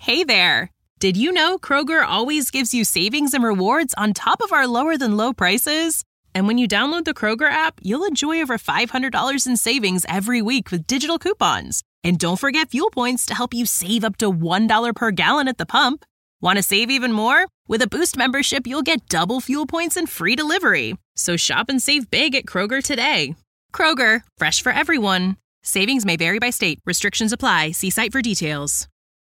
Hey there! Did you know Kroger always gives you savings and rewards on top of our lower-than-low prices? And when you download the Kroger app, you'll enjoy over $500 in savings every week with digital coupons. And don't forget fuel points to help you save up to $1 per gallon at the pump. Want to save even more? With a Boost membership, you'll get double fuel points and free delivery. So shop and save big at Kroger today. Kroger, fresh for everyone. Savings may vary by state. Restrictions apply. See site for details.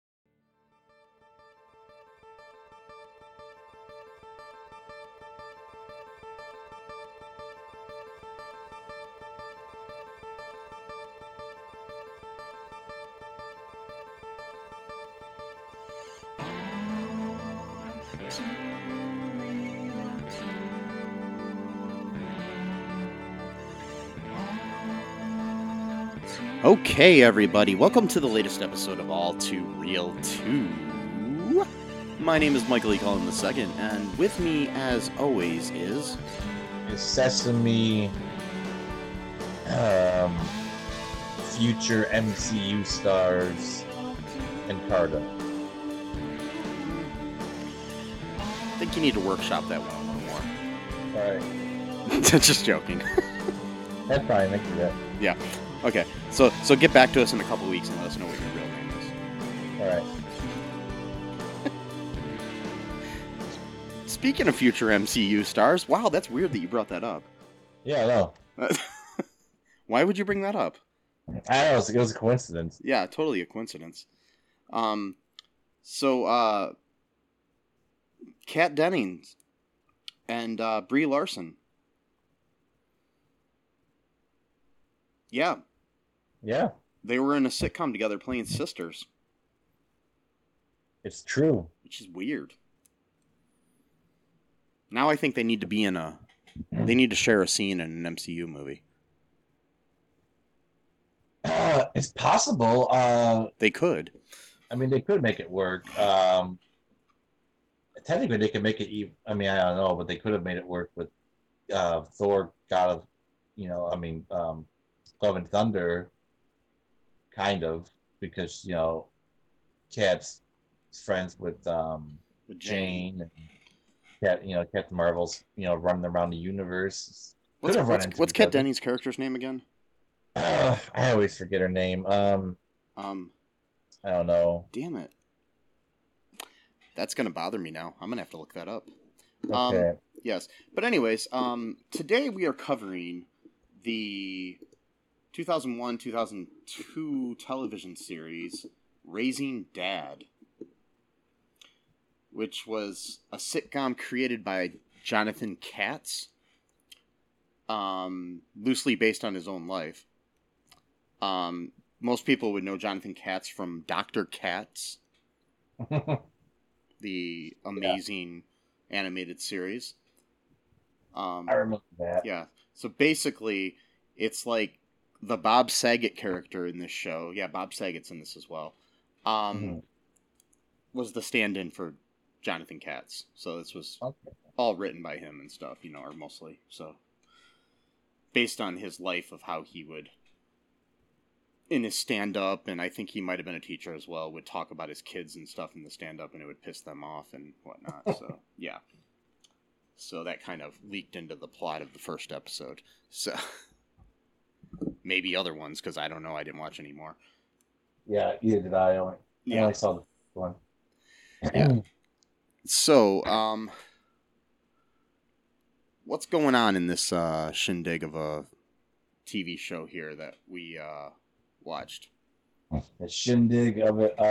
Okay, everybody, welcome to the latest episode of All Too Real 2. My name is Michael E. Cullen II, and with me, as always, is Sesame, future MCU stars, and Cardo. I think you need to workshop that one a little more. Alright. Just joking. That's fine, I can do that. Yeah. Okay, so get back to us in a couple weeks and let us know what your real name is. Alright. Speaking of future MCU stars, wow, that's weird that you brought that up. Yeah, I know. Why would you bring that up? I don't know, it was a coincidence. Yeah, totally a coincidence. Kat Dennings and Brie Larson. Yeah. Yeah, They were in a sitcom together playing sisters, it's true. which is weird. Now I think they need to be they need to share a scene in an MCU movie. It's possible. They could. I mean, they could make it work. Technically, they could make it even. I mean, I don't know, but they could have made it work with Thor, God of, Love and Thunder, kind of, because Kat's friends with Jane and Kat, Captain Marvel's, running around the universe. What's Kat Dennings' character's name again? I always forget her name. I don't know. Damn it. That's gonna bother me now. I'm gonna have to look that up. Okay. Yes, but anyways, today we are covering the 2001-2002 television series Raising Dad, which was a sitcom created by Jonathan Katz, loosely based on his own life. Most people would know Jonathan Katz from Dr. Katz, the amazing animated series. I remember that. Yeah, so basically, it's like the Bob Saget character in this show. Yeah, Bob Saget's in this as well. Was the stand-in for Jonathan Katz. So this was all written by him and stuff, or mostly. So based on his life of how he would, in his stand-up, and I think he might have been a teacher as well, would talk about his kids and stuff in the stand-up, and it would piss them off and whatnot. So, yeah. So that kind of leaked into the plot of the first episode. So maybe other ones, because I don't know. I didn't watch any more. Yeah, either did I. I only saw the one. Yeah. So, what's going on in this shindig of a TV show here that we watched? The shindig of it.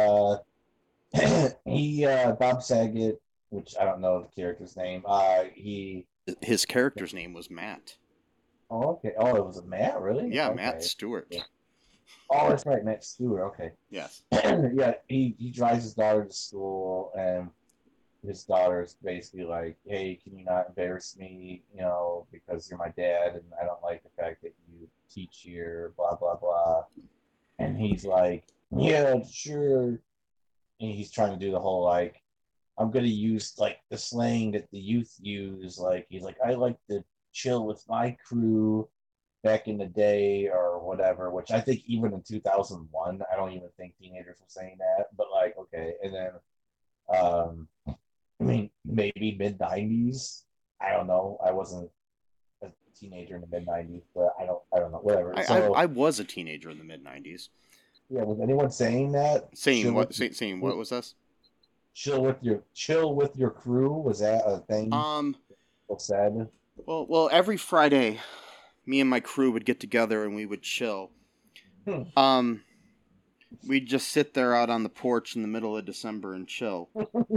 Bob Saget, which I don't know the character's name. His character's name was Matt. Oh, okay. Oh, it was a Matt, really? Yeah, okay. Matt Stewart. Yeah. Oh, that's right, Matt Stewart. Okay. Yes. Yeah, he drives his daughter to school, and his daughter's basically like, "Hey, can you not embarrass me? Because you're my dad, and I don't like the fact that you teach here, blah blah blah." And he's like, "Yeah, sure." And he's trying to do the whole like, "I'm gonna use like the slang that the youth use." Like he's like, "I like to chill with my crew back in the day," or whatever. Which I think even in 2001, I don't even think teenagers were saying that. But like, okay, and then I mean, maybe mid '90s. I don't know. I wasn't a teenager in the mid '90s, but I don't know. Whatever. I was a teenager in the mid '90s. Yeah, was anyone saying that? Saying what? Saying what was this? Chill with your crew. Was that a thing? People said. Well, every Friday, me and my crew would get together and we would chill. We'd just sit there out on the porch in the middle of December and chill.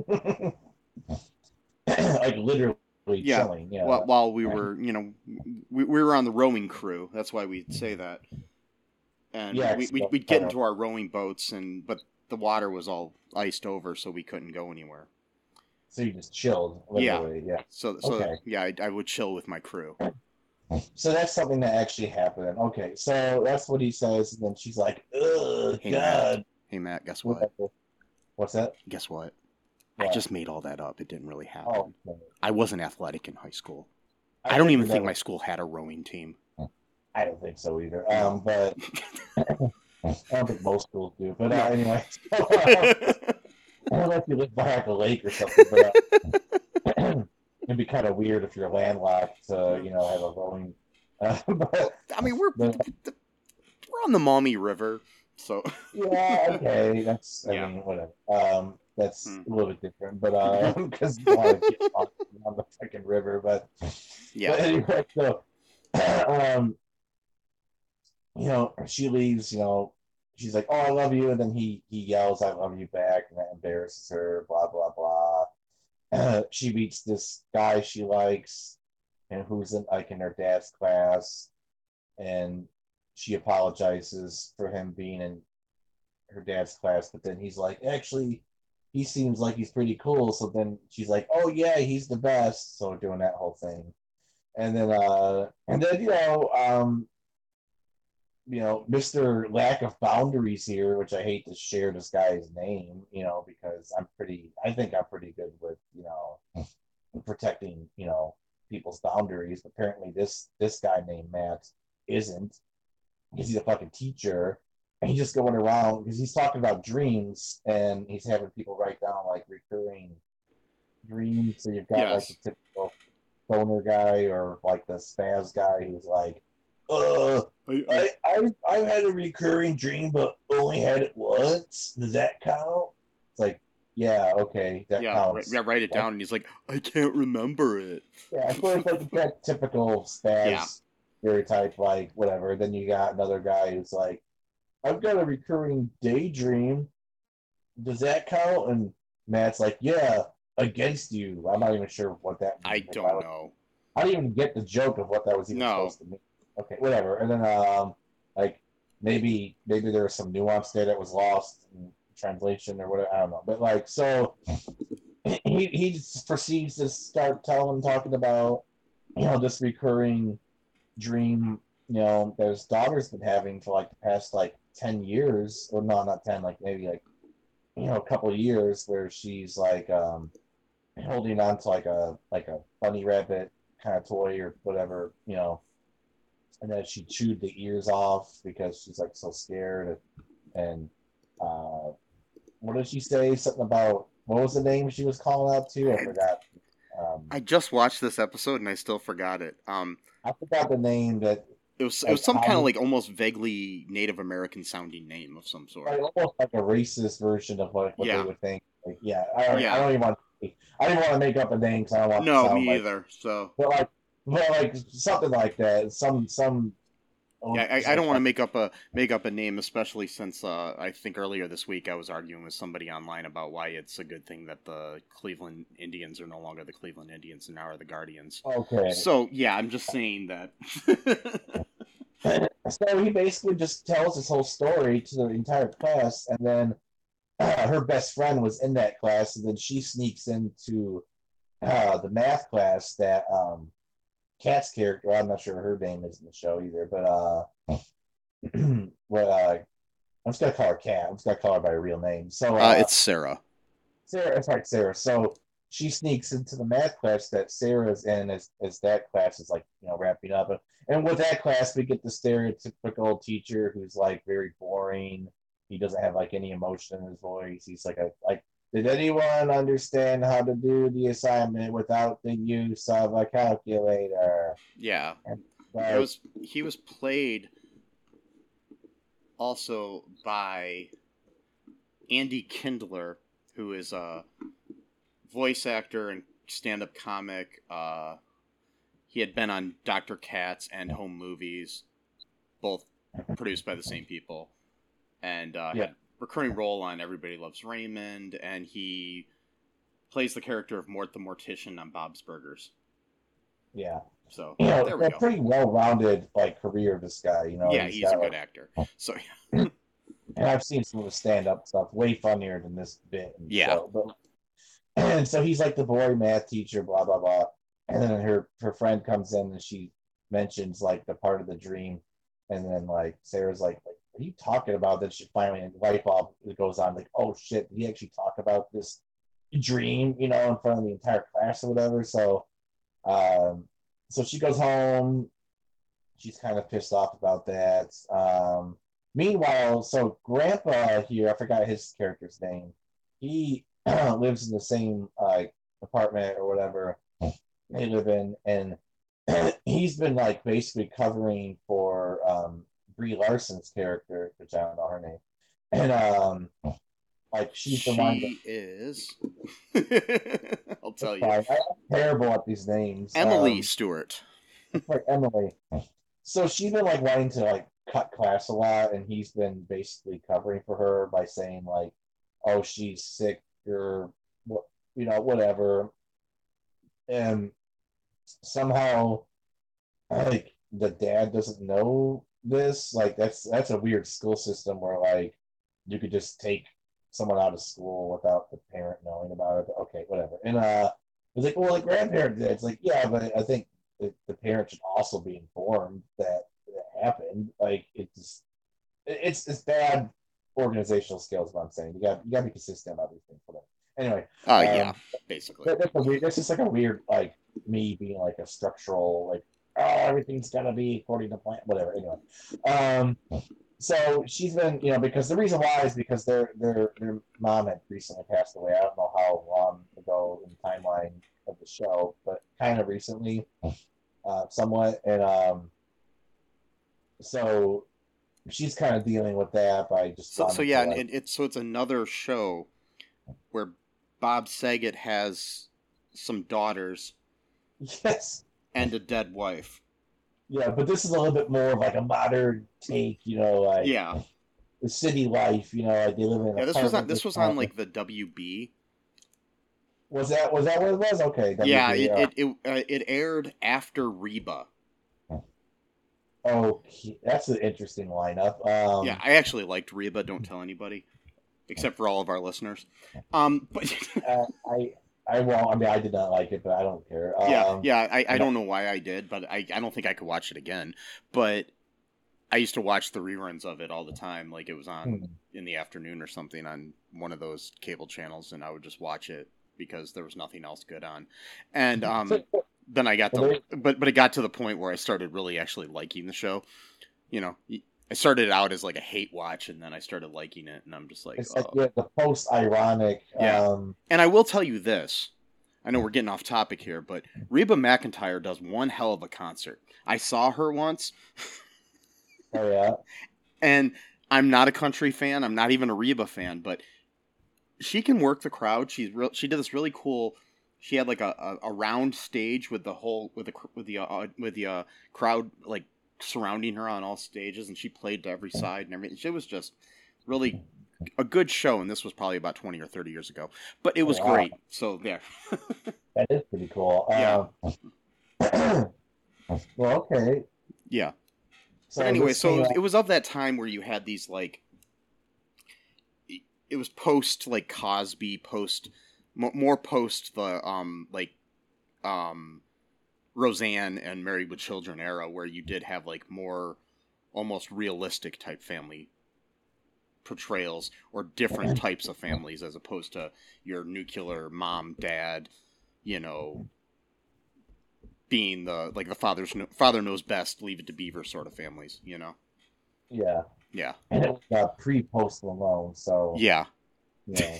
Like literally chilling. Yeah. While we were, we were on the rowing crew. That's why we'd say that. And we'd get into our rowing boats, but the water was all iced over, so we couldn't go anywhere. So you just chilled, literally. Yeah. So okay. Yeah, I would chill with my crew. So that's something that actually happened. Okay, so that's what he says, and then she's like, "Ugh, hey, God." Matt, guess what? What's that? Guess what? I just made all that up. It didn't really happen. Oh, okay. I wasn't athletic in high school. I don't even think my school had a rowing team. I don't think so either. But I don't think most schools do. But anyway, I don't know if you live by like a lake or something. But it'd be kind of weird if you're landlocked to, have a rowing. But, I mean, we're on the Maumee River, so yeah, okay, that's I mean, whatever. That's a little bit different, but because you want to get on the freaking river, but yeah. But anyway, so she leaves. She's like, "Oh, I love you," and then he yells, "I love you" back, and that embarrasses her. Blah blah blah. She meets this guy she likes, and who's in her dad's class, and she apologizes for him being in her dad's class, but then he's like, actually, he seems like he's pretty cool. So then she's like, "Oh yeah, he's the best." So doing that whole thing, and then Mr. Lack of Boundaries here, which I hate to share this guy's name, because I think I'm pretty good with, protecting, people's boundaries. But apparently this guy named Matt isn't, because he's a fucking teacher, and he's just going around because he's talking about dreams, and he's having people write down like recurring dreams. So you've got like the typical stoner guy or like the spaz guy who's like, I've had a recurring dream, but only had it once. Does that count? It's like, yeah, okay, that counts. Write it down, and he's like, I can't remember it. Yeah, I feel like that typical spaz stereotype, like whatever. Then you got another guy who's like, I've got a recurring daydream. Does that count? And Matt's like, yeah, against you. I'm not even sure what that means. I don't know. I didn't even get the joke of what that was even supposed to mean. Okay, whatever. And then, maybe there was some nuance there that was lost in translation or whatever. I don't know. But, so he just proceeds to start talking about, this recurring dream, that his daughter's been having for, the past, 10 years. Or no, not 10, maybe, a couple of years where she's, holding on to, a bunny rabbit kind of toy or whatever, and then she chewed the ears off because she's so scared. And what did she say? Something about, what was the name she was calling out to? I forgot. I just watched this episode and I still forgot it. I forgot the name that. It was some kind of almost vaguely Native American sounding name of some sort. Almost like a racist version of what they would think. I don't even want. I didn't want to make up a name because I don't want. No, to sound me either. So. But something like that. Some. I don't want to make up a name, especially since I think earlier this week I was arguing with somebody online about why it's a good thing that the Cleveland Indians are no longer the Cleveland Indians and now are the Guardians. Okay. So yeah, I'm just saying that. So he basically just tells his whole story to the entire class, and then her best friend was in that class, and then she sneaks into the math class that Kat's character, I'm not sure her name is in the show either, but I'm just gonna call her Kat. I'm just gonna call her by her real name. So it's Sarah. Sarah, it's right, Sarah. So she sneaks into the math class that Sarah's in as that class is like, wrapping up. And with that class, we get the stereotypical teacher who's like very boring. He doesn't have like any emotion in his voice. He's like, did anyone understand how to do the assignment without the use of a calculator? Yeah. And, he was played also by Andy Kindler, who is a voice actor and stand-up comic. He had been on Dr. Katz and Home Movies, both produced by the same people, and had a recurring role on Everybody Loves Raymond, and he plays the character of Mort the Mortician on Bob's Burgers. Yeah. So there we go. Pretty well-rounded career. This guy, Yeah, he's a good actor. So. And I've seen some of the stand-up stuff, way funnier than this bit. And so he's like the boring math teacher, blah blah blah. And then her friend comes in and she mentions like the part of the dream, and then like Sarah's like what are you talking about? Then she finally light bulb goes on, like, oh shit, did he actually talk about this dream, in front of the entire class or whatever? So so she goes home. She's kind of pissed off about that. Meanwhile, so Grandpa here, I forgot his character's name. He lives in the same apartment or whatever they live in, and he's been like basically covering for Brie Larson's character, which I don't know her name, and like she's the one. She is. I'll tell you. I'm terrible at these names. Emily Stewart. Like Emily. So she's been like wanting to like cut class a lot, and he's been basically covering for her by saying like, "Oh, she's sick," or whatever. And somehow, like the dad doesn't know this. Like that's a weird school system where like you could just take someone out of school without the parent knowing about it. But okay, whatever. And it's like, well, the grandparent did. It's like, yeah, but I think the parent should also be informed that it happened. Like it's bad organizational skills. What I'm saying, you got to be consistent about these things. Whatever. Anyway. Yeah, basically. That's just like a weird like me being like a structural like, oh, everything's gotta be according to plan. Whatever. Anyway. So she's been, because the reason why is because their mom had recently passed away. I don't know how long ago in the timeline of the show, but kind of recently, somewhat. And so she's kind of dealing with that by just. So yeah, and it's another show where Bob Saget has some daughters. Yes. And a dead wife. Yeah, but this is a little bit more of like a modern take, like the city life, like they live in. Yeah, this was on like the WB. Was that what it was? Okay. WB, yeah, it aired after Reba. Oh, that's an interesting lineup. Yeah, I actually liked Reba. Don't tell anybody, except for all of our listeners. But I won't. I mean, I did not like it, but I don't care. I don't know why I did, but I don't think I could watch it again. But I used to watch the reruns of it all the time. Like it was on in the afternoon or something on one of those cable channels, and I would just watch it because there was nothing else good on. And then I got to, but it got to the point where I started really actually liking the show. I started out as like a hate watch, and then I started liking it, and I'm just like, it's like the post-ironic. Yeah. And I will tell you this. I know we're getting off topic here, but Reba McEntire does one hell of a concert. I saw her once. Oh, yeah? And I'm not a country fan. I'm not even a Reba fan, but she can work the crowd. She did this really cool. She had like a round stage with the crowd like surrounding her on all stages, and she played to every side and everything. It was just really a good show, and this was probably about 20 or 30 years ago, but it was great. So yeah. That is pretty cool. Yeah. Well, okay. Yeah. So anyway, it was of that time where you had these like, it was post like Cosby, more post the Roseanne and Married with Children era, where you did have like more almost realistic type family portrayals or different types of families as opposed to your nuclear mom, dad, you know, being the father knows best, leave it to Beaver sort of families, you know? Yeah. Yeah. And it was pre-Post Malone, so Yeah. yeah.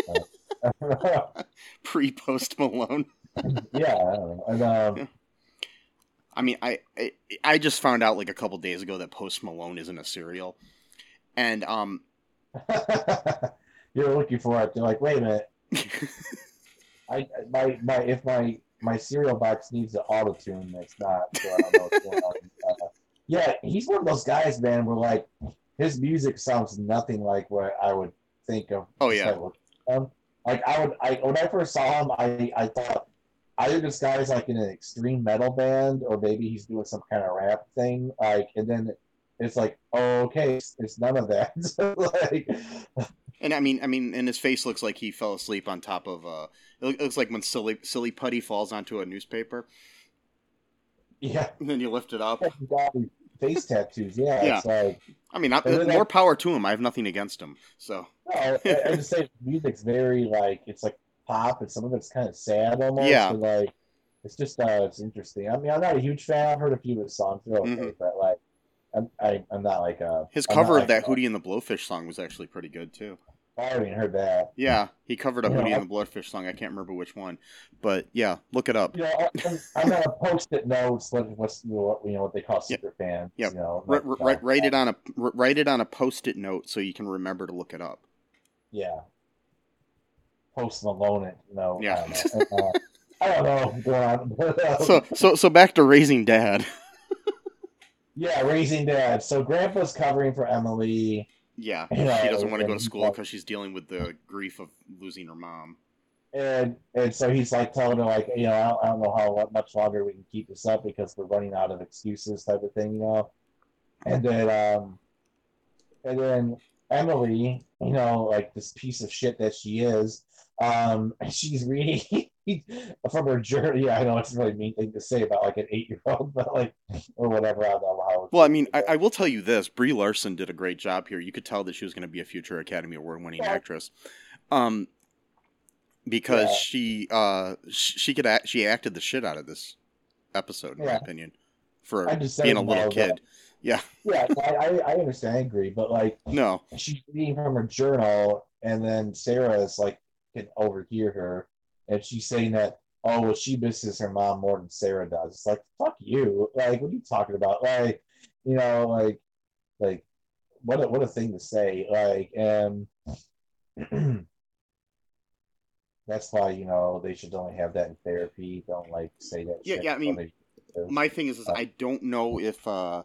Pre-Post Malone. Yeah, I don't know. And, I mean, I just found out like a couple days ago that Post Malone isn't a cereal, and you're looking for it. You're like, wait a minute. If my cereal box needs an auto tune, it's not. So I don't know what's going on. Yeah, he's one of those guys, man. Where like his music sounds nothing like what I would think of. Oh yeah. Like when I first saw him, I thought either this guy's like in an extreme metal band, or maybe he's doing some kind of rap thing. Like, and then it's like, oh, okay, it's none of that. Like, and I mean, and his face looks like he fell asleep on top of it looks like when silly putty falls onto a newspaper. Yeah. And then you lift it up. Face tattoos, yeah. Yeah. It's like, I mean, more power to him. I have nothing against him. So. No, I just say music's very like it's like pop, and some of it's kind of sad almost. Yeah. But, like it's just it's interesting. I mean, I'm not a huge fan. I've heard a few of his songs, they're okay, but like I'm not like his cover of that Hootie and the Blowfish song was actually pretty good too. I haven't heard that. Yeah, he covered a Hootie and the Blowfish song. I can't remember which one, but yeah, look it up. I'm gonna post-it notes. What they call secret fans. Yeah, write it on a post-it note so you can remember to look it up. Yeah. Post Malone it. No. Yeah. I don't know what's going on. So back to Raising Dad. Yeah, Raising Dad. So Grandpa's covering for Emily. Yeah, she doesn't want to go to school because she's dealing with the grief of losing her mom. And so he's like telling her like, I don't know how much longer we can keep this up because we're running out of excuses, type of thing, And then Emily, like this piece of shit that she is, she's reading from her journal. Yeah, I know it's a really mean thing to say about like an 8-year-old, but like, or whatever. I don't know how. Well, I mean, I will tell you this: Brie Larson did a great job here. You could tell that she was going to be a future Academy Award-winning actress, because she acted the shit out of this episode, in my opinion, for being a little kid. Yeah. Yeah, I understand. I agree, but like, no, she's reading from her journal, and then Sarah is like can overhear her, and she's saying that, oh, well, she misses her mom more than Sarah does. It's like, fuck you. Like, what are you talking about? Like, like what a thing to say. Like, and that's why they should only have that in therapy. Don't like say that. Yeah, shit. yeah. I mean, my thing is I don't know if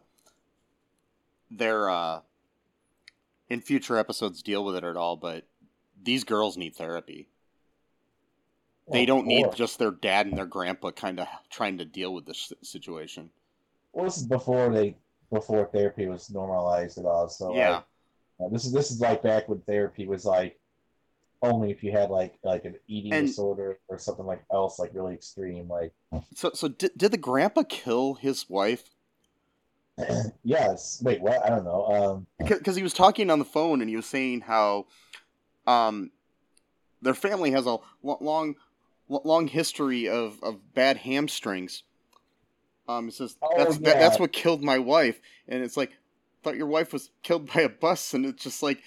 they're in future episodes deal with it at all, but these girls need therapy. They don't need just their dad and their grandpa kind of trying to deal with this situation. Well, this is before therapy was normalized at all. So yeah, this is like back when therapy was like only if you had like an eating disorder or something like else like really extreme. Like so did the grandpa kill his wife? Yes. Wait, what? I don't know. Because he was talking on the phone and he was saying how their family has a long history of bad hamstrings. It says that's what killed my wife, and it's like, thought your wife was killed by a bus, and it's just like,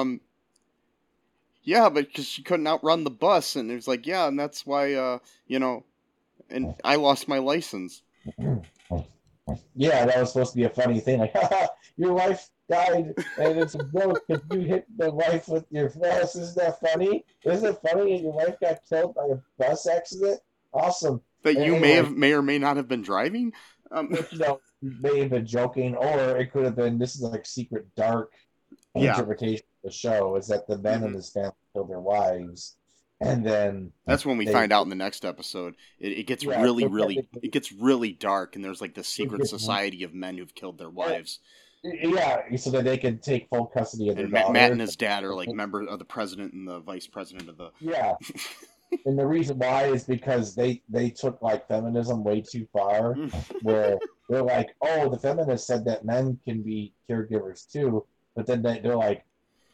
yeah, but because she couldn't outrun the bus, and it was like, yeah, and that's why, and I lost my license. Yeah, that was supposed to be a funny thing. Like, your wife died, and it's a joke because you hit the wife with your bus. Isn't that funny? Isn't it funny that your wife got killed by a bus accident? Awesome. That you may or may not have been driving? May have been joking, or it could have been, this is like secret dark interpretation of the show, is that the men in this family killed their wives. And then that's when we find out in the next episode. It gets it gets really dark, and there's like this secret society of men who've killed their wives. Yeah, so that they can take full custody of their daughter. Matt and his dad are like members of the president and the vice president of the. Yeah, and the reason why is because they took like feminism way too far, where they're like, oh, the feminists said that men can be caregivers too, but then they're like,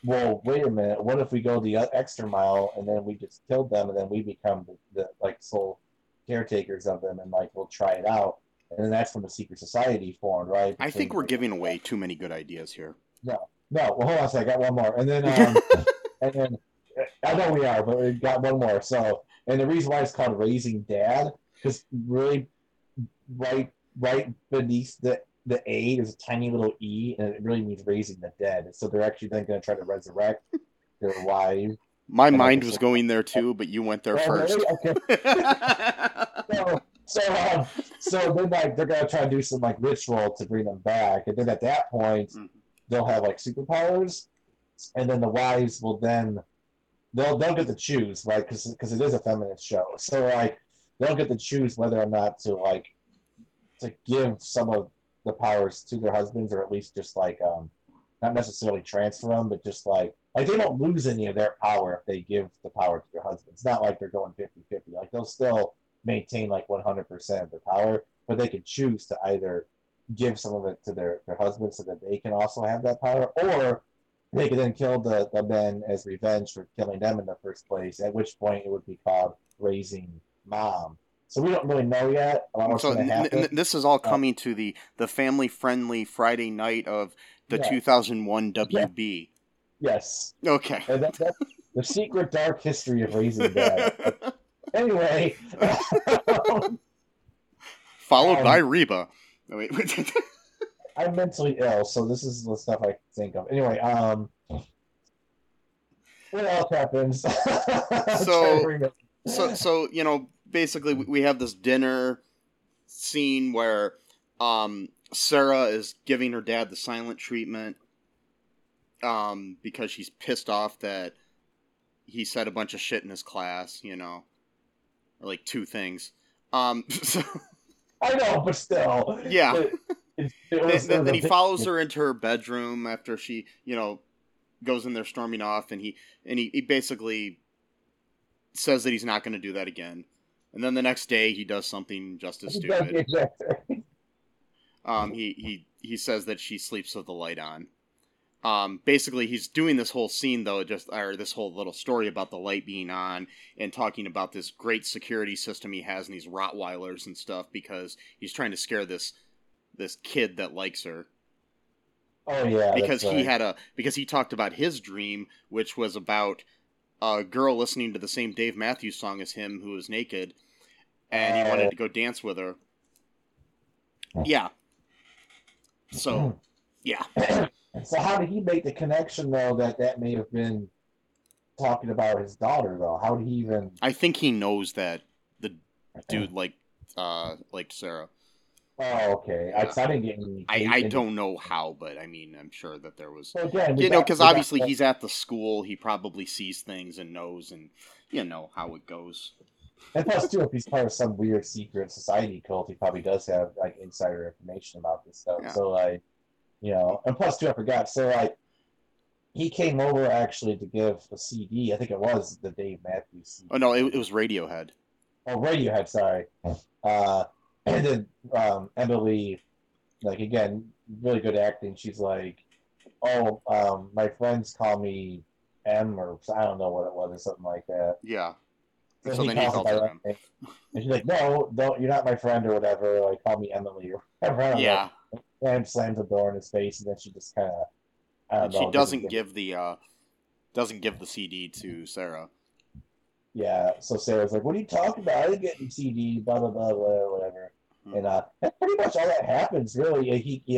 well, wait a minute. What if we go the extra mile and then we just killed them and then we become the like sole caretakers of them and like we'll try it out. And then that's when the secret society formed, right? I think Between we're giving away too many good ideas here. no, no. Well, hold on a second. I got one more, and then I know we are, but we got one more. So, and the reason why it's called Raising Dad, because really, right beneath the A, there's a tiny little E, and it really means raising the dead. So they're actually then going to try to resurrect their wives. My And, like, mind it's was like- going there too, but you went there Oh, first. really? Okay. So then like they're gonna try to do some like ritual to bring them back, and then at that point Mhm. they'll have like superpowers, and then the wives will then they'll get to choose, right? Because it is a feminist show, so like they'll get to choose whether or not to give some of the powers to their husbands, or at least just like not necessarily transfer them, but just like they don't lose any of their power if they give the power to their husbands. It's not like they're going 50-50. Like they'll still maintain like 100% of their power, but they can choose to either give some of it to their husbands so that they can also have that power, or they could then kill the men as revenge for killing them in the first place, at which point it would be called Raising Mom. So we don't really know yet what's So going to happen. this is all coming to the family-friendly Friday night of the Yes. 2001 WB. Yes. Okay. And that's the secret dark history of Raising Dad. Anyway. Followed by Reba. Oh, wait. I'm mentally ill, so this is the stuff I think of. Anyway, what else happens? So you know, basically we have this dinner scene where Sarah is giving her dad the silent treatment because she's pissed off that he said a bunch of shit in his class, you know, or like two things. So I know, but still, yeah. Then he follows her. her into her bedroom after she, you know, goes in there storming off, and he basically says that he's not going to do that again. And then the next day he does something just as stupid. He says that she sleeps with the light on. Basically he's doing this whole scene though, this whole little story about the light being on and talking about this great security system he has and these Rottweilers and stuff because he's trying to scare this kid that likes her. Oh yeah, because right. because he talked about his dream, which was about a girl listening to the same Dave Matthews song as him who was naked, and he wanted to go dance with her. Yeah. So, yeah. So how did he make the connection though that may have been talking about his daughter though? How did he even? I think he knows that the dude liked Sarah. Oh, okay. Yeah. I didn't get any. I don't know how, but I mean, I'm sure that there was. So again, you know, because obviously he's at the school, he probably sees things and knows, and you know how it goes. And plus, too, if he's part of some weird secret society cult, he probably does have like insider information about this stuff. Yeah. So like, you know, and plus, too, I forgot. So like, he came over actually to give a CD. I think it was the Dave Matthews CD. Oh no, it was Radiohead. Oh, Radiohead. Sorry. And then Emily, like again, really good acting. She's like, "Oh, my friends call me M, or I don't know what it was, or something like that." Yeah. So then he calls her M. And she's like, "No, don't. You're not my friend, or whatever. Like, call me Emily, or whatever." Yeah. And slams the door in his face, and then she just kind of, I don't know. She doesn't give the CD to Sarah. Yeah, so Sarah's like, "What are you talking about? I didn't get any CD, blah blah blah, whatever." And that's pretty much all that happens, really.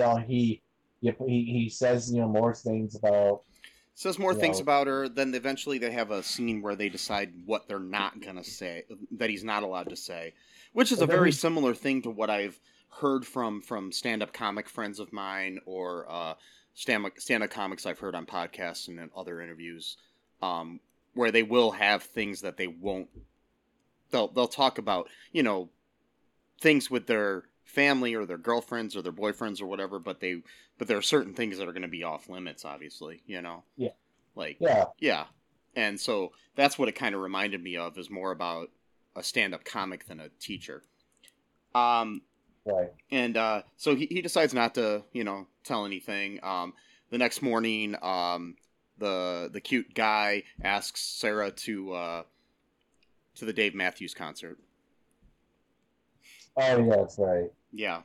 He says more things about. Says more things about her. Then eventually they have a scene where they decide what they're not gonna say, that he's not allowed to say, which is a very similar thing to what I've heard from stand-up comic friends of mine, or stand-up comics I've heard on podcasts and in other interviews. Where they will have things that they won't. They'll talk about, things with their family or their girlfriends or their boyfriends or whatever, but there are certain things that are going to be off limits, obviously, Yeah. Yeah. And so that's what it kind of reminded me of, is more about a stand-up comic than a teacher. Right. And so he decides not to, tell anything. The next morning, the cute guy asks Sarah to the Dave Matthews concert. Oh yeah, that's right. Yeah.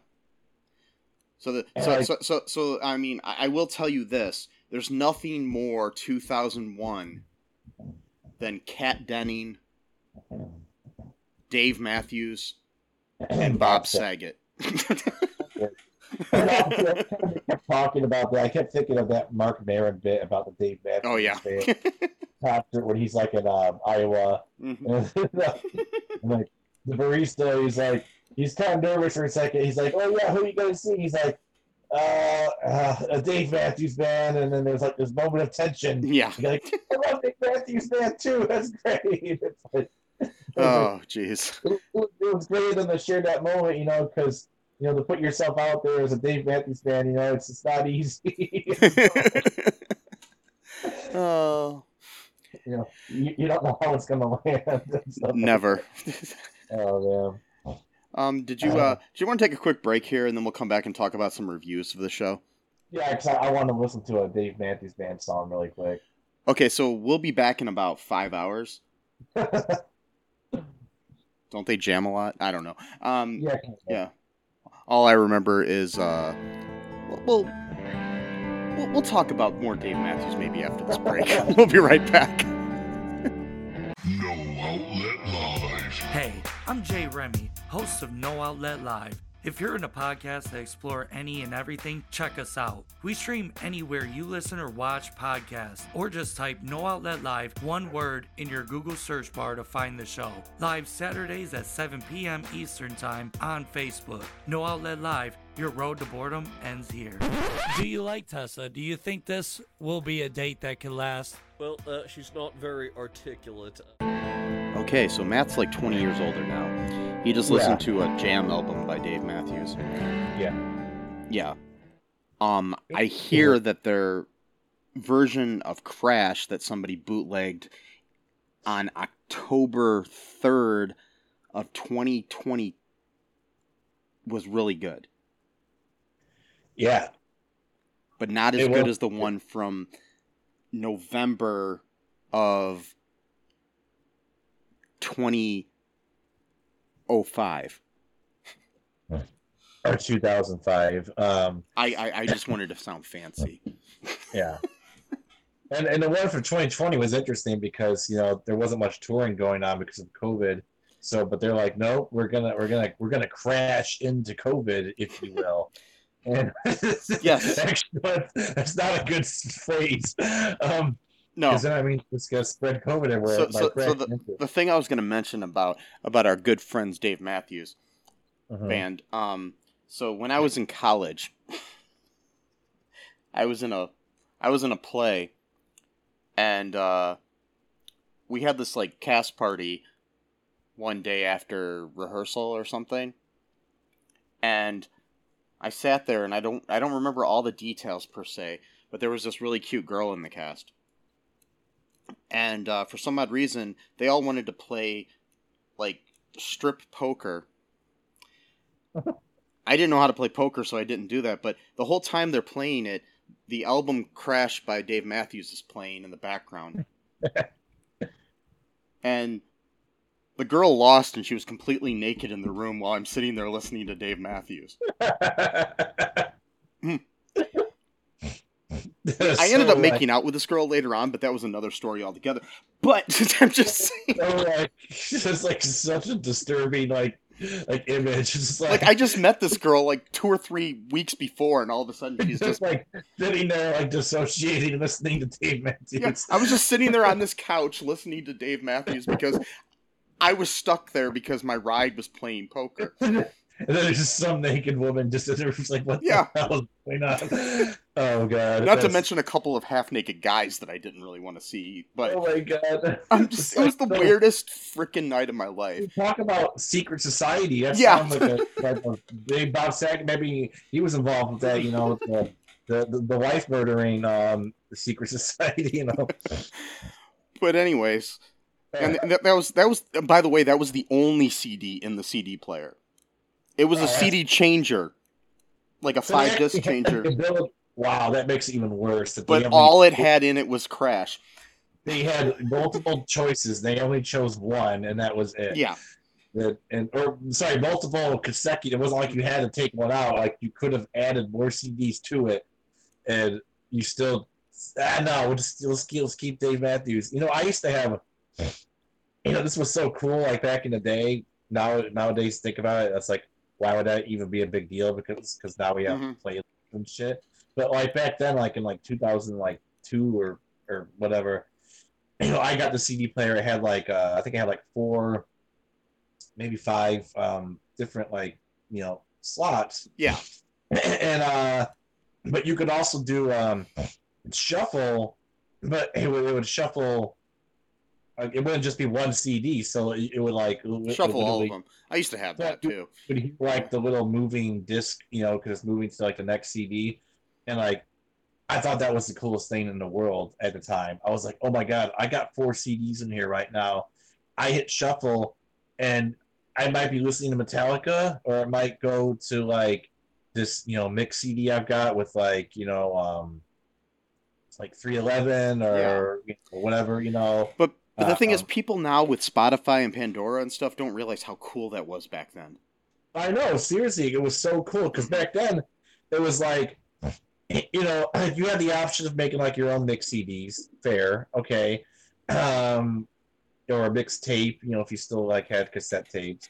So I mean, I will tell you this: there's nothing more 2001 than Kat Denning, Dave Matthews, and Bob Saget. I kept talking about that. I kept thinking of that Mark Maron bit about the Dave Matthews. Oh yeah. After when he's like in Iowa, Mm-hmm. and like the barista, he's kind of nervous for a second. He's like, "Oh yeah, who are you going to see?" He's like, "A Dave Matthews Band," and then there's like this moment of tension. Yeah. He's like, "I love Dave Matthews Band too. That's great." It's like, oh jeez. it was great in the share that moment, because to put yourself out there as a Dave Matthews fan, it's just not easy. Oh. You don't know how it's gonna land. Never. Oh man. Did you want to take a quick break here, and then we'll come back and talk about some reviews of the show? Yeah, because I want to listen to a Dave Matthews Band song really quick. Okay, so we'll be back in about 5 hours. Don't they jam a lot? I don't know. Yeah. All I remember is we'll talk about more Dave Matthews maybe after this break. We'll be right back. No Outlet Live. Hey, I'm Jay Remy, host of No Outlet Live. If you're in a podcast that explore any and everything, check us out. We stream anywhere you listen or watch podcasts, or just type No Outlet Live, one word, in your Google search bar to find the show. Live Saturdays at 7 p.m. Eastern Time on Facebook. No Outlet Live, your road to boredom ends here. Do you like Tessa? Do you think this will be a date that can last? Well, she's not very articulate. Okay, so Matt's like 20 years older now. He just listened to a Jam album by Dave Matthews. Yeah. I hear that their version of Crash that somebody bootlegged on October 3rd of 2020 was really good. Yeah. But not as good as the one from November of 2005. Or 2005. I just wanted to sound fancy. Yeah. And the one for 2020 was interesting because, there wasn't much touring going on because of COVID. So, but they're like, no, we're gonna crash into COVID, if you will. And yes, actually, that's not a good phrase. No, then, it's gonna spread COVID everywhere. So the thing I was gonna mention about our good friends Dave Matthews band. So when I was in college, I was in a play, and we had this like cast party one day after rehearsal or something, and I sat there and I don't remember all the details per se, but there was this really cute girl in the cast, and for some odd reason they all wanted to play like strip poker. I didn't know how to play poker, so I didn't do that. But the whole time they're playing it, the album Crash by Dave Matthews is playing in the background. And the girl lost, and she was completely naked in the room while I'm sitting there listening to Dave Matthews. I ended up making out with this girl later on, but that was another story altogether. But I'm just saying. It's like such a disturbing image. It's like I just met this girl like 2 or 3 weeks before, and all of a sudden she's just like sitting there like dissociating, listening to Dave Matthews. Yeah, I was just sitting there on this couch listening to Dave Matthews because I was stuck there because my ride was playing poker. And then there's just some naked woman just sitting there, just like, what the hell is going on? Oh, God. Not to mention a couple of half-naked guys that I didn't really want to see. But oh, my God. It was the weirdest freaking night of my life. Talk about secret society. That sounds like a big Bob Saget. Maybe he was involved with that, the wife murdering the secret society, But anyways, and that was, by the way, that was the only CD in the CD player. It was a CD changer, like a 5-disc changer. Wow, that makes it even worse. That But all it had in it was Crash. They had multiple choices. They only chose one, and that was it. Yeah. Multiple consecutive. It wasn't like you had to take one out. Like you could have added more CDs to it, and you still. No, let's keep Dave Matthews. I used to have. This was so cool. Like back in the day. Nowadays, think about it. That's like, why would that even be a big deal? Because now we have to play and shit. But like back then, like in like 2002 or whatever, I got the CD player. It had like I think it had like 4, maybe 5 different like slots. Yeah. And but you could also do shuffle, but it would shuffle. It wouldn't just be one CD, so it would like shuffle all of them. I used to have that too. Like the little moving disc, because it's moving to like the next CD, and like I thought that was the coolest thing in the world at the time. I was like, oh my god, I got 4 CDs in here right now. I hit shuffle, and I might be listening to Metallica, or it might go to like this mix CD I've got with like like 311 or whatever. But the thing is, people now with Spotify and Pandora and stuff don't realize how cool that was back then. I know, seriously, it was so cool because back then it was like, you had the option of making like your own mix CDs, fair, okay, or a mixtape, if you still like had cassette tapes,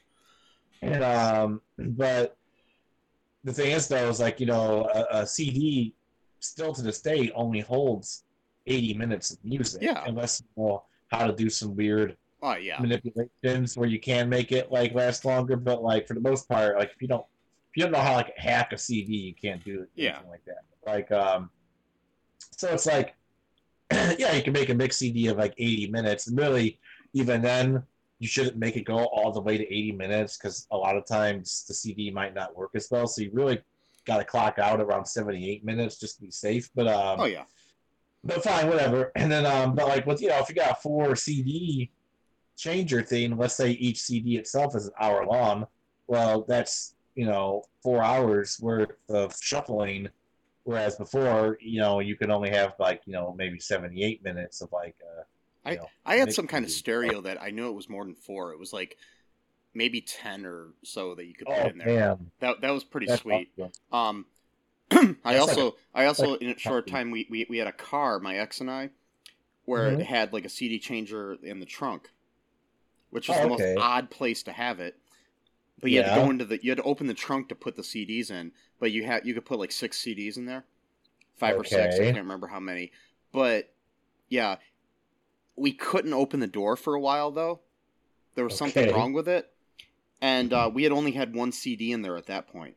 and but the thing is though, is like a CD still to this day only holds 80 minutes of music, unless how to do some weird manipulations where you can make it like last longer, but like for the most part, like if you don't know how like hack a CD, you can't do anything like that. Like so it's like you can make a mix CD of like 80 minutes, and really even then you shouldn't make it go all the way to 80 minutes because a lot of times the CD might not work as well, so you really got to clock out around 78 minutes just to be safe. But but fine, whatever. And then, but like, if you got a 4 CD changer thing, let's say each CD itself is an hour long, well, that's 4 hours worth of shuffling. Whereas before, you could only have like maybe 78 minutes of like. I had some kind of stereo that I knew it was more than 4. It was like maybe 10 or so that you could put in there. Damn. That was pretty sweet. Awesome. I also in a short time we had a car, my ex and I, where it had like a CD changer in the trunk, which is the most odd place to have it. But you had to go you had to open the trunk to put the CDs in, but you could put like 6 CDs in there, 5 or 6. I can't remember how many, but yeah, we couldn't open the door for a while though. There was something wrong with it, and we had only had 1 CD in there at that point.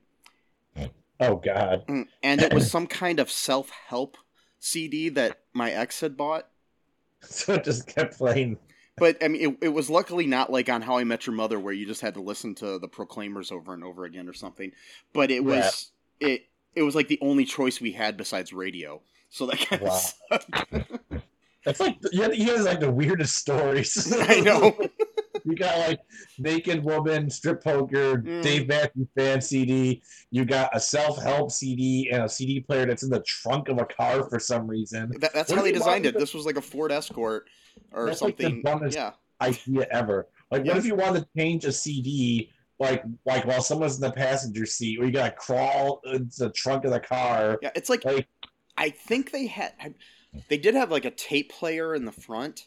Oh, God. And it was some kind of self-help CD that my ex had bought. So it just kept playing. But, I mean, it was luckily not like on How I Met Your Mother where you just had to listen to the Proclaimers over and over again or something. But it was it was like the only choice we had besides radio. So that kind of sucked. That's like, you guys like the weirdest stories. I know. You got like Naked Woman, Strip Poker, Dave Matthews Band CD. You got a self-help CD and a CD player that's in the trunk of a car for some reason. That's how they designed it. This was like a Ford Escort or something. Like the dumbest idea ever. Like, what if you wanted to change a CD, like while someone's in the passenger seat, where you gotta crawl into the trunk of the car? Yeah, it's like I think they did have like a tape player in the front.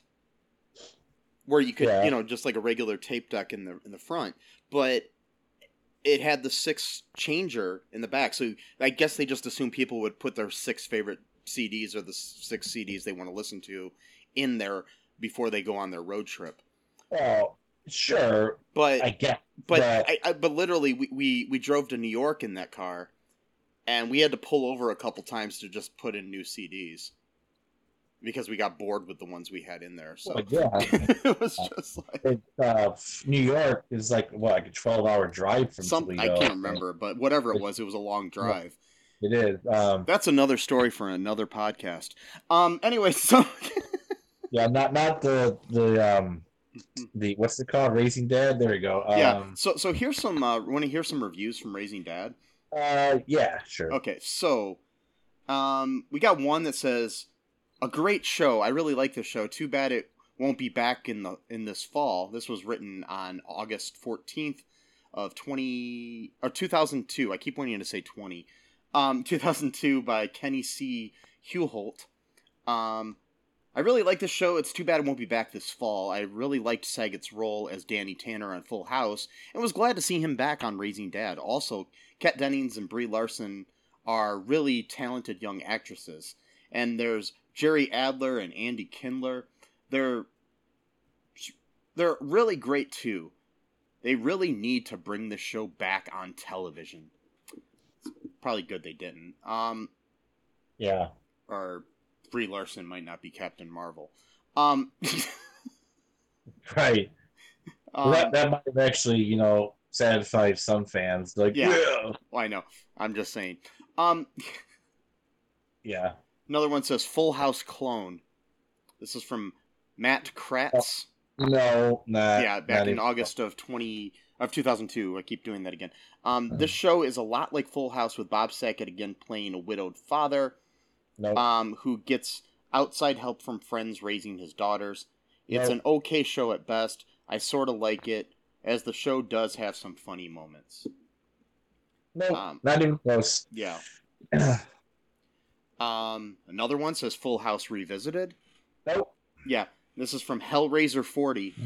Where you could, just like a regular tape deck in the front, but it had the 6 changer in the back. So I guess they just assumed people would put their 6 favorite CDs or the 6 CDs they want to listen to in there before they go on their road trip. Oh, sure, but I guess. But literally, we drove to New York in that car, and we had to pull over a couple times to just put in new CDs. Because we got bored with the ones we had in there, so it was just like New York is like like a 12-hour drive from Toledo. I can't remember, but whatever it was a long drive. It is. That's another story for another podcast. Anyway, so not the what's it called? Raising Dad. There we go. So here's some. Want to hear some reviews from Raising Dad? Yeah, sure. Okay, so We got one that says, a great show. I really like this show. Too bad it won't be back in this fall. This was written on August 14th of 2002. I keep wanting to say 20. 2002 by Kenny C. Hewholt. I really like this show. It's too bad it won't be back this fall. I really liked Saget's role as Danny Tanner on Full House, and was glad to see him back on Raising Dad. Also, Kat Dennings and Brie Larson are really talented young actresses. And there's Jerry Adler and Andy Kindler. They're really great, too. They really need to bring this show back on television. It's probably good they didn't. Yeah. Or Brie Larson might not be Captain Marvel. Right. That might have actually, satisfied some fans. Like, yeah. Well, I know. I'm just saying. Yeah. Another one says Full House Clone. This is from Matt Kratz. No, not. Yeah, back in August of 2002. I keep doing that again. This show is a lot like Full House, with Bob Saget again playing a widowed father. Nope. Who gets outside help from friends raising his daughters. It's an okay show at best. I sort of like it, as the show does have some funny moments. Nope, not even close. Yeah. Another one says Full House Revisited. Nope. Yeah, this is from Hellraiser 40.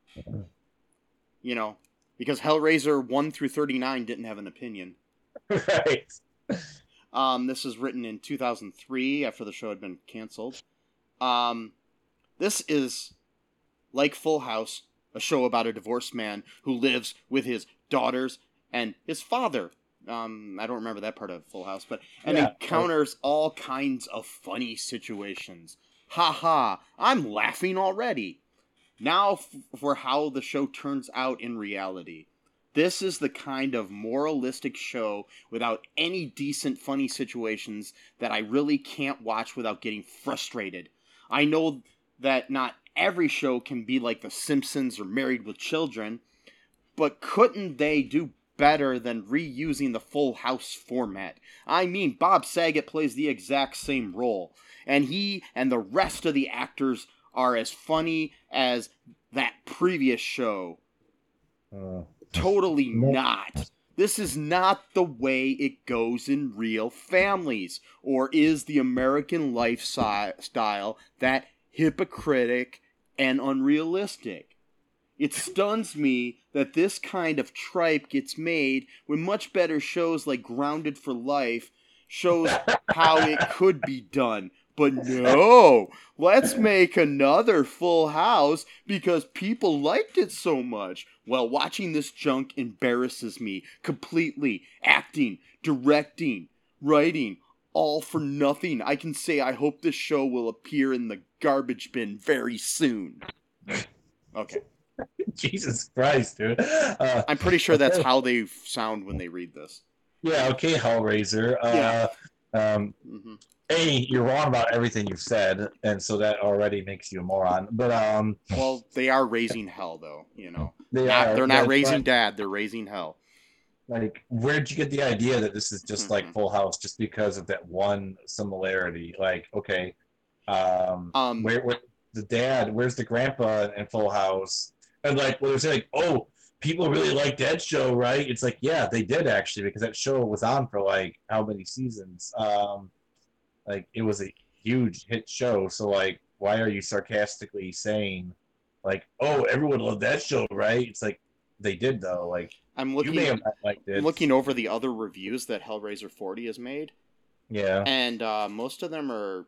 Because Hellraiser 1 through 39 didn't have an opinion. Right. This is written in 2003 after the show had been canceled. This is, like Full House, a show about a divorced man who lives with his daughters and his father. I don't remember that part of Full House, but encounters all kinds of funny situations. Ha ha, I'm laughing already. Now for how the show turns out in reality. This is the kind of moralistic show without any decent funny situations that I really can't watch without getting frustrated. I know that not every show can be like The Simpsons or Married with Children, but couldn't they do better than reusing the Full House format? I mean, Bob Saget plays the exact same role, and he and the rest of the actors are as funny as that previous show. Totally not. This is not the way it goes in real families, or is the American lifestyle that hypocritic and unrealistic. It stuns me that this kind of tripe gets made when much better shows like Grounded for Life shows how it could be done. But no, let's make another Full House because people liked it so much. Well, watching this junk embarrasses me completely. Acting, directing, writing, all for nothing. I can say I hope this show will appear in the garbage bin very soon. Okay. Jesus Christ, dude. I'm pretty sure that's how they sound when they read this. Yeah, okay, Hellraiser. A, you're wrong about everything you've said, and so that already makes you a moron. But well, they are raising hell, though. They're not raising Dad; they're raising hell. Like, where'd you get the idea that this is just like Full House, just because of that one similarity? Like, okay, where's the dad? Where's the grandpa in Full House? And like, they're saying, oh, people really like that show, right? It's like, yeah, they did actually, because that show was on for like how many seasons? Like, it was a huge hit show, so, like, why are you sarcastically saying, like, oh, everyone loved that show, right? It's like, they did, though. Like, you may have not liked it. I'm looking over the other reviews that Hellraiser 40 has made. Yeah. And most of them are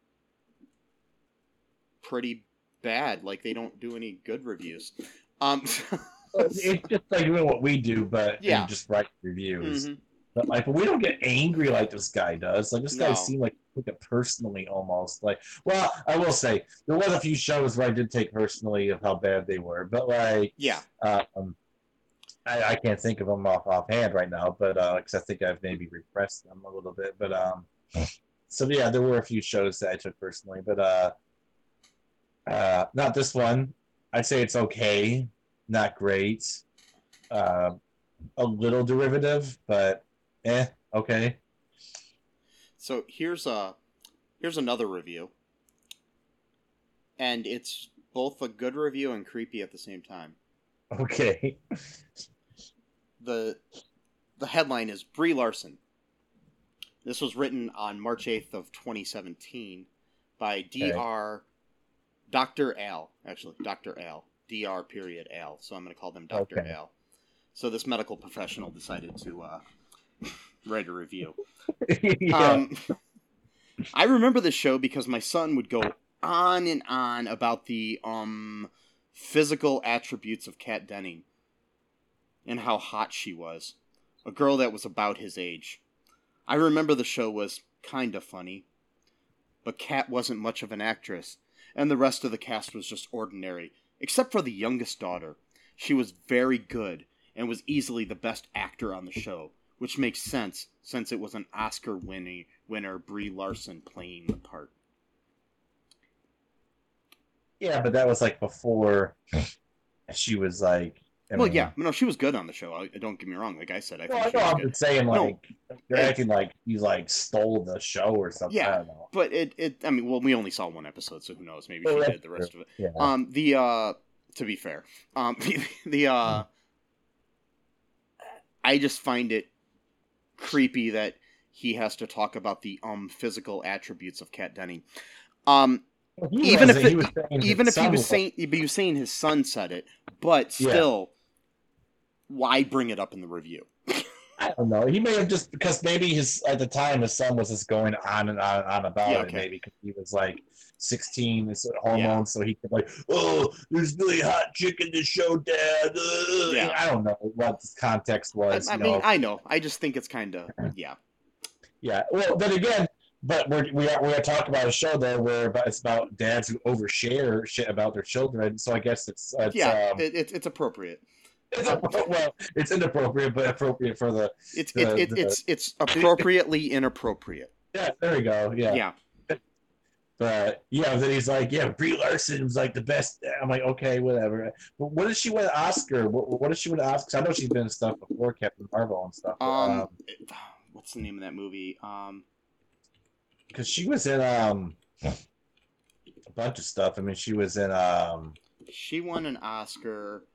pretty bad. Like, they don't do any good reviews. It's just like doing what we do, but just write reviews. Mm-hmm. But like, we don't get angry like this guy does. Like, this guy seemed like he took it personally almost. Like, well, I will say there was a few shows where I did take personally of how bad they were, but like, I can't think of them offhand right now. But because I think I've maybe repressed them a little bit. But so yeah, there were a few shows that I took personally, but not this one. I'd say it's okay, not great, a little derivative, but okay. So here's another review, and it's both a good review and creepy at the same time. Okay. The headline is Brie Larson. This was written on March 8th of 2017 by Dr. Al, actually, Dr. Al, Dr. Al, so I'm going to call them Dr. Okay. Al. So this medical professional decided to write a review. Yeah. I remember this show because my son would go on and on about the physical attributes of Kat Denning and how hot she was. A girl that was about his age. I remember the show was kind of funny, but Kat wasn't much of an actress, and the rest of the cast was just ordinary, except for the youngest daughter. She was very good, and was easily the best actor on the show, which makes sense, since it was an Oscar winner Brie Larson playing the part. Yeah, but that was like before she was like. She was good on the show. Don't get me wrong. Like I said, I think she was I'm good. just saying, you're acting like you like stole the show or something. I Yeah, don't know. but we only saw one episode, so who knows? Maybe she did the rest of it. Yeah. To be fair, I just find it creepy that he has to talk about the physical attributes of Kat Denning. Even if he was saying his son said it, but still, why bring it up in the review? I don't know. He may have just because maybe at the time his son was just going on and on and on about it. Okay. Maybe because he was like 16, it's hormones, so he could like, oh, there's really hot chick in the show, Dad. Yeah. I don't know what the context was. I know. I just think it's kind of Yeah. Well, then again. But we are talking about a show there where it's about dads who overshare shit about their children. So I guess it's appropriate. It's inappropriate, but appropriate for the. It's appropriately inappropriate. Yeah, there we go. Yeah. But then he's like, Brie Larson was like the best. I'm like, okay, whatever. But what did she win an Oscar? What did she win an Oscar? 'Cause I know she's been in stuff before, Captain Marvel and stuff. What's the name of that movie? Because she was in a bunch of stuff. I mean, she was in She won an Oscar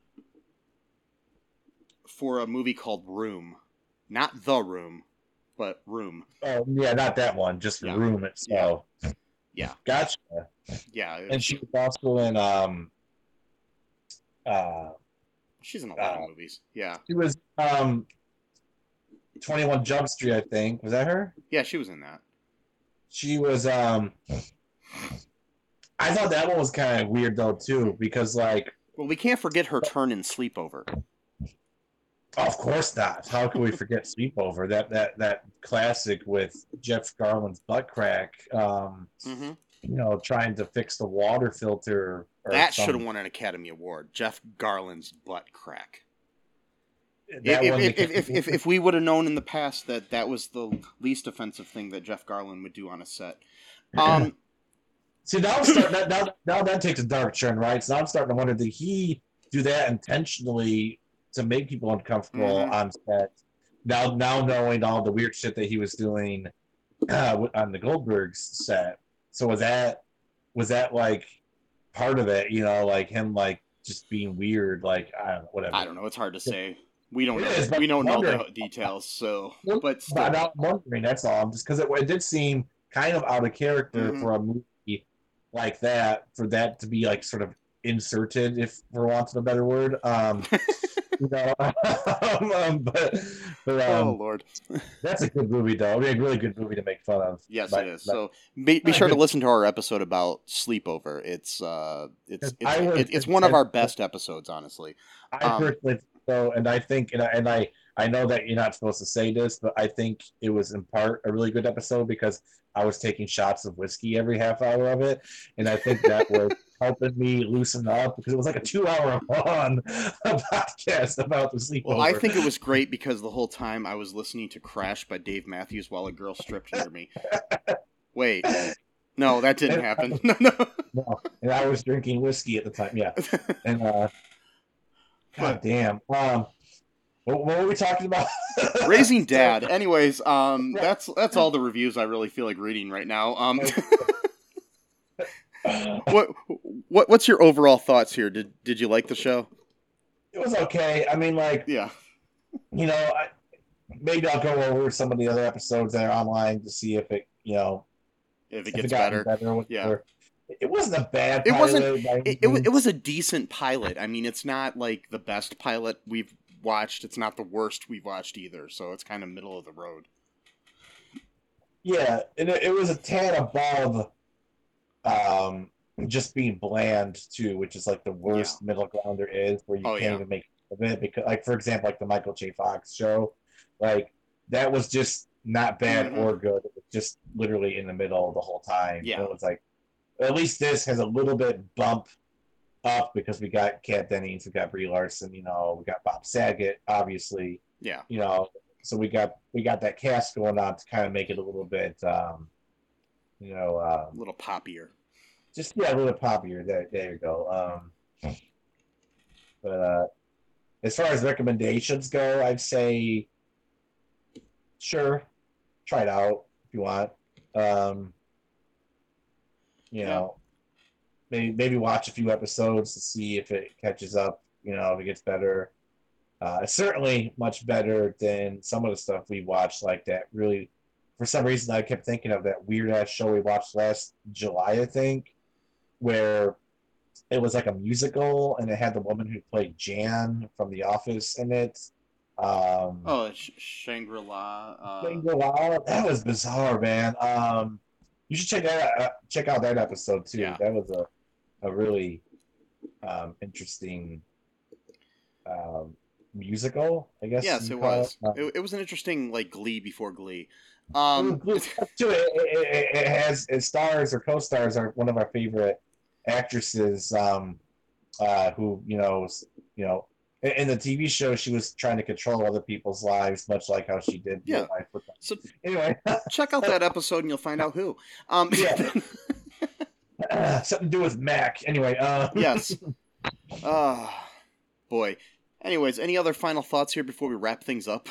for a movie called Room, not The Room, but Room. Oh yeah, not that one, just Room itself. Yeah. Gotcha. Yeah. And she was also in she's in a lot of movies. Yeah. She was 21 Jump Street, I think. Was that her? Yeah, she was in that. She was I thought that one was kind of weird though too, because like, well, we can't forget her turn in Sleepover. Of course not. How can we forget Sleepover? That classic with Jeff Garlin's butt crack. Trying to fix the water filter. That should have won an Academy Award. Jeff Garlin's butt crack. If we would have known in the past that was the least offensive thing that Jeff Garland would do on a set. See, now that takes a dark turn, right? So now I'm starting to wonder, did he do that intentionally to make people uncomfortable on set? Now knowing all the weird shit that he was doing on the Goldberg's set. So was that like part of it? Like him like just being weird, like I don't know, whatever. I don't know. It's hard to say. We don't know. We don't know the details. So, but still. I'm wondering. That's all. Just because it did seem kind of out of character for a movie like that, for that to be like sort of inserted, if for want of a better word. Oh Lord, that's a good movie though. I mean, a really good movie to make fun of. Yes, it is. So be sure to listen to our episode about Sleepover. It's one of our best episodes, honestly. I personally think so, and I think, and I know that you're not supposed to say this, but I think it was in part a really good episode because I was taking shots of whiskey every half hour of it, and I think that was helping me loosen up because it was like a 2-hour long podcast about the Sleepover. Well, I think it was great because the whole time I was listening to Crash by Dave Matthews while a girl stripped near me. Wait. No, that didn't happen. No, and I was drinking whiskey at the time, yeah. And God damn. But What were we talking about? Raising Dad. Anyways, that's all the reviews I really feel like reading right now. What's your overall thoughts here? Did you like the show? It was okay. I mean, like, Yeah. you know, maybe I'll go over some of the other episodes that are online to see if it, you know, If it gets better. Yeah. It wasn't a bad It pilot. it was a decent pilot. I mean, it's not like the best pilot we've watched. It's not the worst we've watched either. So it's kind of middle of the road. Yeah, and it was a tad above just being bland too, which is like the worst middle ground there is, where you can't even make of it. Because, like, for example, like the Michael J. Fox show, like that was just not bad or good. It was just literally in the middle the whole time. Yeah, and it was like, at least this has a little bit bump up because we got Kat Dennings, we got Brie Larson, you know, we got Bob Saget, obviously. Yeah, you know, so we got that cast going on to kind of make it a little bit, you know, a little poppier. Just a little poppier. There you go. But as far as recommendations go, I'd say, sure, try it out if you want. You know, maybe watch a few episodes to see if it catches up. You know, if it gets better. It's certainly much better than some of the stuff we watched. Like that, really, for some reason, I kept thinking of that weird ass show we watched last July, I think, where it was like a musical and it had the woman who played Jan from The Office in it. Shangri-La. Shangri-La. That was bizarre, man. You should check out that episode too. Yeah. That was a really interesting musical, I guess. Yes, it was. It was an interesting, like, Glee before Glee. It stars or co-stars are one of our favorite actresses, who you know, in the TV show she was trying to control other people's lives, much like how she did. Yeah. So anyway, check out that episode and you'll find out who. Something to do with Mac. Anyway. Yes. Boy. Anyways, any other final thoughts here before we wrap things up?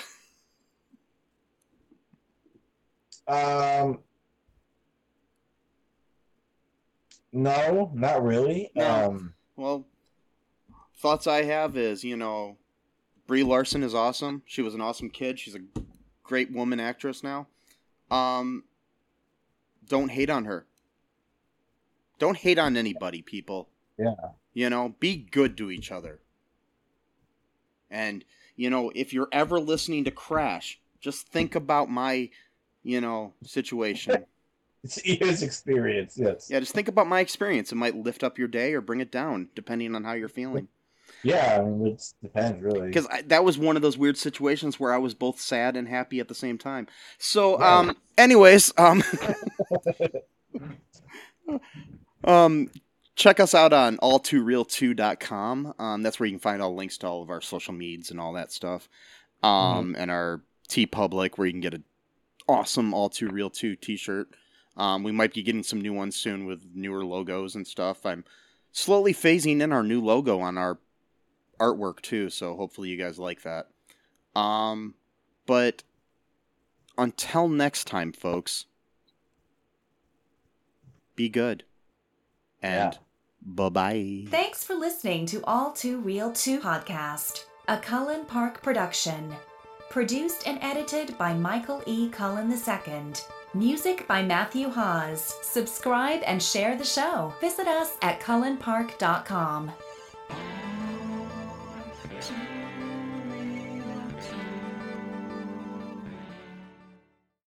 No, not really. No. Well, thoughts I have is, you know, Brie Larson is awesome. She was an awesome kid. She's a great woman actress now. Don't hate on her. Don't hate on anybody, people. Yeah. You know, be good to each other. And, you know, if you're ever listening to Crash, just think about my, you know, situation. It's his experience, yes. Yeah, just think about my experience. It might lift up your day or bring it down, depending on how you're feeling. Yeah, I mean, it depends, really. Because that was one of those weird situations where I was both sad and happy at the same time. So, anyways, check us out on all2real2.com. That's where you can find all links to all of our social medias and all that stuff. And our TeePublic, where you can get an awesome All Too Real 2 t-shirt. We might be getting some new ones soon with newer logos and stuff. I'm slowly phasing in our new logo on our artwork too, so hopefully you guys like that. But until next time, folks, be good. And bye-bye. Thanks for listening to All Too Real 2 podcast, a Cullen Park production. Produced and edited by Michael E. Cullen II. Music by Matthew Hawes. Subscribe and share the show. Visit us at cullenpark.com.